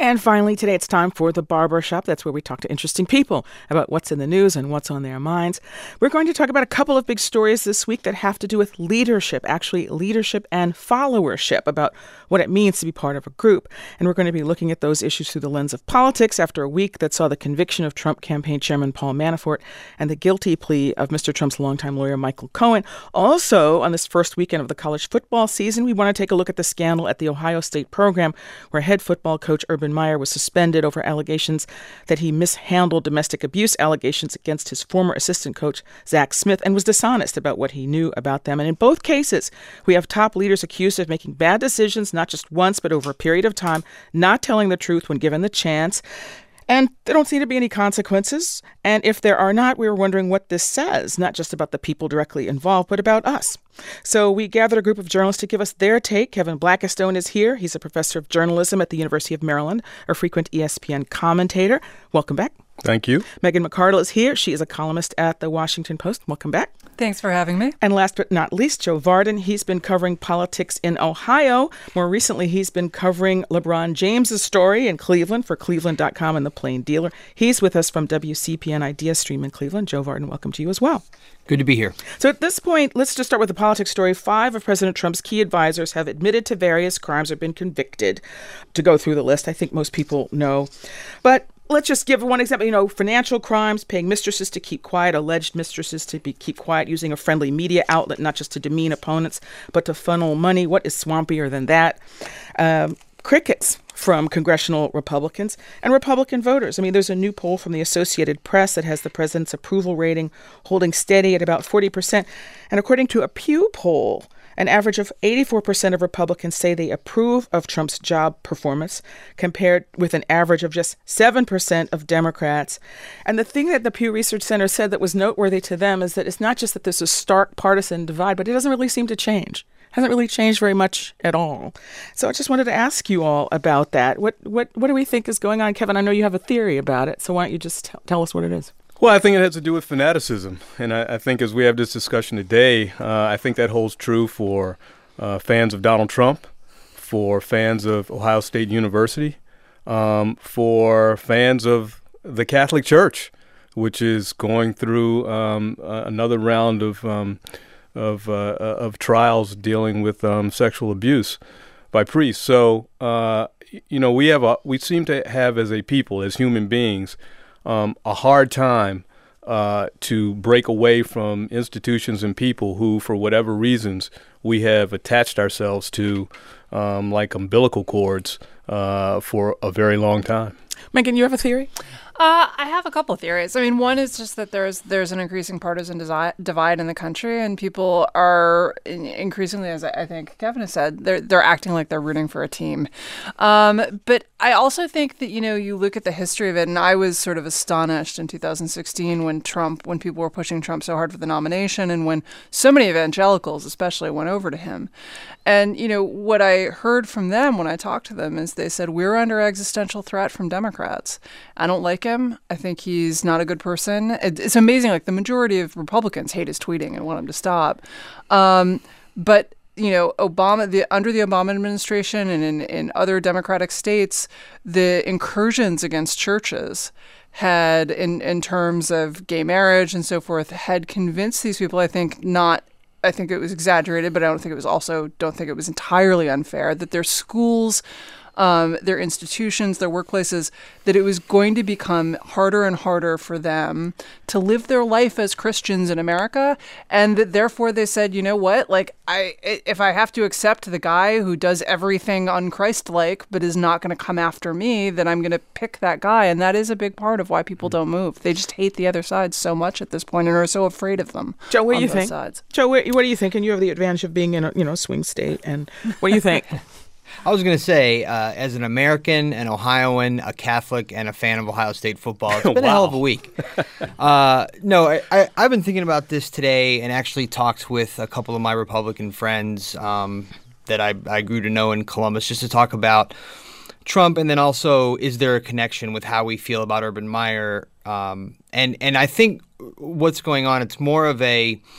And finally, today it's time for the Barber Shop. That's where we talk to interesting people about what's in the news and what's on their minds. We're going to talk about a couple of big stories this week that have to do with leadership, actually leadership and followership, about what it means to be part of a group. And we're going to be looking at those issues through the lens of politics after a week that saw the conviction of Trump campaign chairman Paul Manafort and the guilty plea of Mr. Trump's longtime lawyer Michael Cohen. Also, on this first weekend of the college football season, we want to take a look at the scandal at the Ohio State program where head football coach Urban Meyer was suspended over allegations that he mishandled domestic abuse allegations against his former assistant coach, Zach Smith, and was dishonest about what he knew about them. And in both cases, we have top leaders accused of making bad decisions, not just once, but over a period of time, not telling the truth when given the chance. And there don't seem to be any consequences. And if there are not, we were wondering what this says, not just about the people directly involved, but about us. So we gathered a group of journalists to give us their take. Kevin Blackistone is here. He's a professor of journalism at the University of Maryland, a frequent ESPN commentator. Welcome back. Thank you. Megan McArdle is here. She is a columnist at The Washington Post. Welcome back. Thanks for having me. And last but not least, Joe Vardon. He's been covering politics in Ohio. More recently, he's been covering LeBron James' story in Cleveland for Cleveland.com and The Plain Dealer. He's with us from WCPN Idea Stream in Cleveland. Joe Vardon, welcome to you as well. Good to be here. So at this point, let's just start with the politics story. 5 of President Trump's key advisors have admitted to various crimes or been convicted. To go through the list, I think most people know. But let's just give one example. Financial crimes, paying mistresses to keep quiet, alleged mistresses to keep quiet, using a friendly media outlet, not just to demean opponents, but to funnel money. What is swampier than that? Crickets from congressional Republicans and Republican voters. There's a new poll from the Associated Press that has the president's approval rating holding steady at about 40%. And according to a Pew poll, an average of 84% of Republicans say they approve of Trump's job performance, compared with an average of just 7% of Democrats. And the thing that the Pew Research Center said that was noteworthy to them is that it's not just that there's a stark partisan divide, but it doesn't really seem to change. Hasn't really changed very much at all. So I just wanted to ask you all about that. What do we think is going on? Kevin, I know you have a theory about it, so why don't you just tell us what it is? Well, I think it has to do with fanaticism. And I think as we have this discussion today, I think that holds true for fans of Donald Trump, for fans of Ohio State University, for fans of the Catholic Church, which is going through another round of trials dealing with sexual abuse by priests. So, we seem to have as a people, as human beings, a hard time to break away from institutions and people who, for whatever reasons, we have attached ourselves to like umbilical cords for a very long time. Megan, you have a theory? I have a couple of theories. One is just that there's an increasing partisan divide in the country, and people are increasingly, as I think Kevin has said, they're acting like they're rooting for a team. But I also think that, you look at the history of it, and I was sort of astonished in 2016 when people were pushing Trump so hard for the nomination, and when so many evangelicals especially went over to him. And, what I heard from them when I talked to them is they said, we're under existential threat from Democrats. I don't like him. I think he's not a good person. It's amazing. Like, the majority of Republicans hate his tweeting and want him to stop. But Obama, under the Obama administration and in other Democratic states, the incursions against churches had, in terms of gay marriage and so forth, had convinced these people, I think it was exaggerated, but I don't think it was entirely unfair, that their schools, their institutions, their workplaces, that it was going to become harder and harder for them to live their life as Christians in America. And that therefore they said, you know what, if I have to accept the guy who does everything un-Christ-like but is not going to come after me, then I'm going to pick that guy. And that is a big part of why people don't move. They just hate the other side so much at this point and are so afraid of them. Joe, what do you think? Sides. Joe, what do you think? And you have the advantage of being in a swing state. And what do you think? I was going to say, as an American, an Ohioan, a Catholic, and a fan of Ohio State football, it's been a hell of a week. I've been thinking about this today and actually talked with a couple of my Republican friends that I grew to know in Columbus just to talk about Trump, and then also, is there a connection with how we feel about Urban Meyer? And I think what's going on, it's more of a,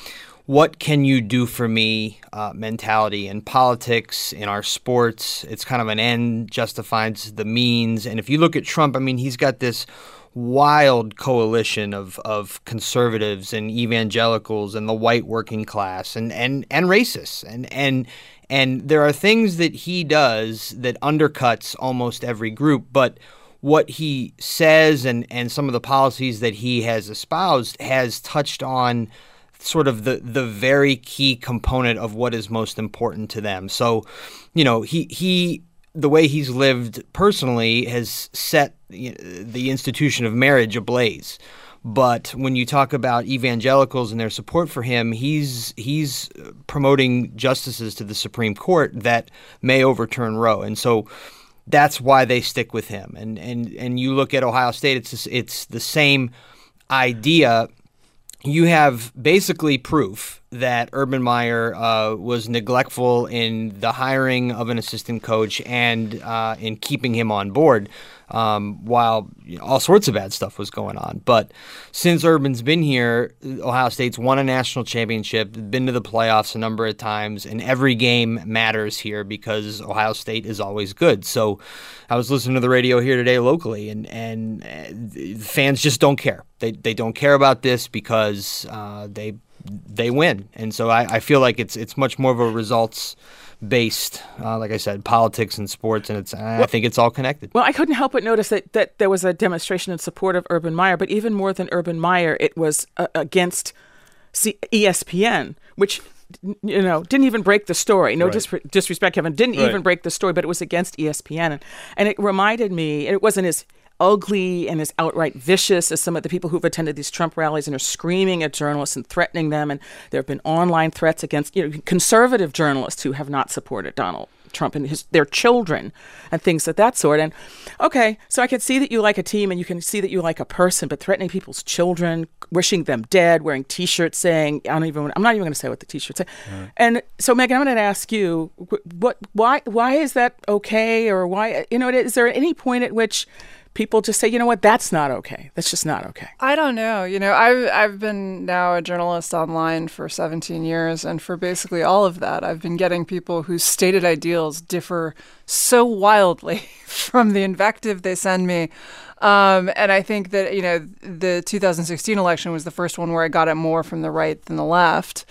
what can you do for me mentality in politics, in our sports. It's kind of an end justifies the means. And if you look at Trump, I mean, he's got this wild coalition of conservatives and evangelicals and the white working class and racists. And there are things that he does that undercuts almost every group. But what he says and some of the policies that he has espoused has touched on sort of the very key component of what is most important to them. So, you know, he the way he's lived personally has set the institution of marriage ablaze. But when you talk about evangelicals and their support for him, he's promoting justices to the Supreme Court that may overturn Roe. And so that's why they stick with him. And you look at Ohio State, it's the same idea. You have basically proof that Urban Meyer was neglectful in the hiring of an assistant coach and in keeping him on board while all sorts of bad stuff was going on. But since Urban's been here, Ohio State's won a national championship, been to the playoffs a number of times, and every game matters here because Ohio State is always good. So I was listening to the radio here today locally, and fans just don't care. They don't care about this because they win. And so I feel like it's much more of a results-based, like I said, politics and sports, and I think it's all connected. Well, I couldn't help but notice that there was a demonstration in support of Urban Meyer, but even more than Urban Meyer, it was against ESPN, which didn't even break the story. No disrespect, Kevin, didn't even break the story, but it was against ESPN. And it reminded me, it wasn't as ugly and as outright vicious as some of the people who've attended these Trump rallies and are screaming at journalists and threatening them. And there have been online threats against conservative journalists who have not supported Donald Trump and their children and things of that sort. And okay, so I can see that you like a team and you can see that you like a person, but threatening people's children, wishing them dead, wearing T-shirts saying, I'm not even going to say what the T-shirts say. Right. And so, Megan, I'm going to ask you, why is that okay, or why is there any point at which people just say, you know what, that's not okay. That's just not okay. I don't know. I've been now a journalist online for 17 years, and for basically all of that, I've been getting people whose stated ideals differ so wildly from the invective they send me. And I think that, the 2016 election was the first one where I got it more from the right than the left.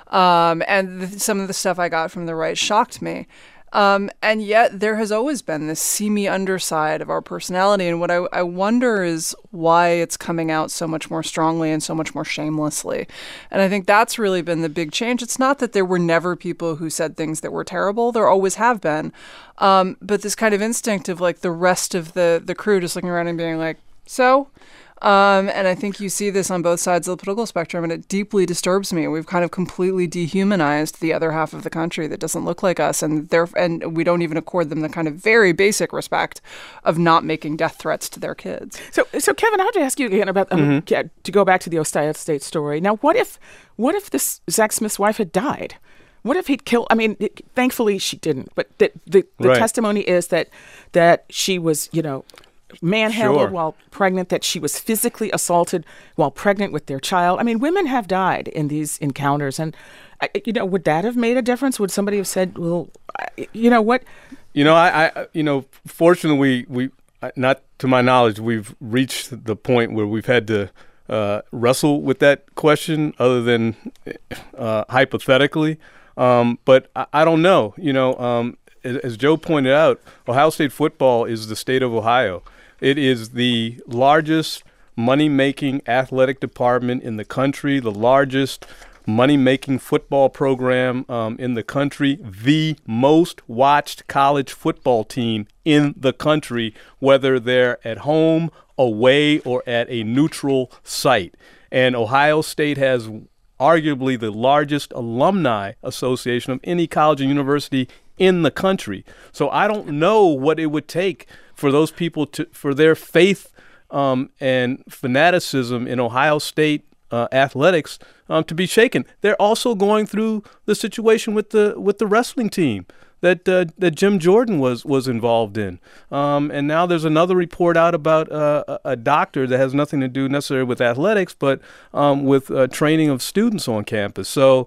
And some of the stuff I got from the right shocked me. And yet there has always been this seamy underside of our personality. And what I wonder is why it's coming out so much more strongly and so much more shamelessly. And I think that's really been the big change. It's not that there were never people who said things that were terrible. There always have been. But this kind of instinct of like the rest of the crew just looking around and being like, so? And I think you see this on both sides of the political spectrum, and it deeply disturbs me. We've kind of completely dehumanized the other half of the country that doesn't look like us, and we don't even accord them the kind of very basic respect of not making death threats to their kids. So Kevin, I have to ask you again about to go back to the Ohio State story. Now, what if this Zach Smith's wife had died? What if he'd killed? I mean, thankfully she didn't, but the testimony is that she was, manhandled while pregnant, that she was physically assaulted while pregnant with their child. I mean, women have died in these encounters. And, would that have made a difference? Would somebody have said, well, what? Fortunately, we not to my knowledge, we've reached the point where we've had to wrestle with that question other than hypothetically. But I don't know. As Joe pointed out, Ohio State football is the state of Ohio. It is the largest money-making athletic department in the country, the largest money-making football program in the country, the most watched college football team in the country, whether they're at home, away, or at a neutral site. And Ohio State has arguably the largest alumni association of any college and university in the country. So I don't know what it would take for those people for their faith and fanaticism in Ohio State athletics to be shaken. They're also going through the situation with the wrestling team. that Jim Jordan was involved in. And now there's another report out about a doctor that has nothing to do necessarily with athletics, but with training of students on campus. So,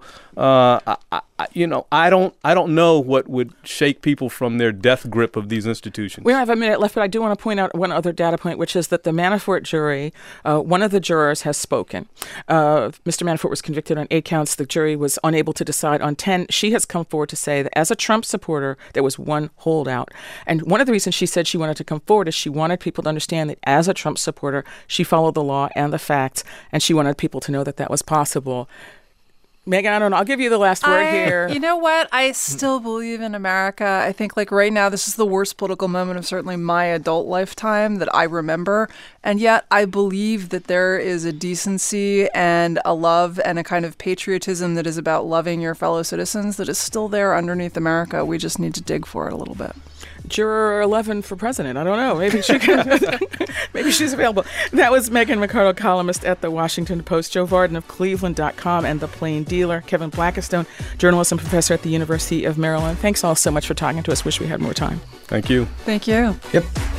I don't know what would shake people from their death grip of these institutions. We don't have a minute left, but I do want to point out one other data point, which is that the Manafort jury, one of the jurors has spoken. Mr. Manafort was convicted on 8 counts. The jury was unable to decide on 10. She has come forward to say that as a Trump supporter, there was one holdout. And one of the reasons she said she wanted to come forward is she wanted people to understand that as a Trump supporter, she followed the law and the facts, and she wanted people to know that that was possible. Megan, I don't know. I'll give you the last word here. You know what? I still believe in America. I think like right now, this is the worst political moment of certainly my adult lifetime that I remember. And yet I believe that there is a decency and a love and a kind of patriotism that is about loving your fellow citizens that is still there underneath America. We just need to dig for it a little bit. Juror 11 for president. I don't know. Maybe she can. Maybe she's available. That was Megan McArdle, columnist at The Washington Post, Joe Vardon of Cleveland.com and The Plain Dealer, Kevin Blackistone, journalism professor at the University of Maryland. Thanks all so much for talking to us. Wish we had more time. Thank you. Thank you. Yep.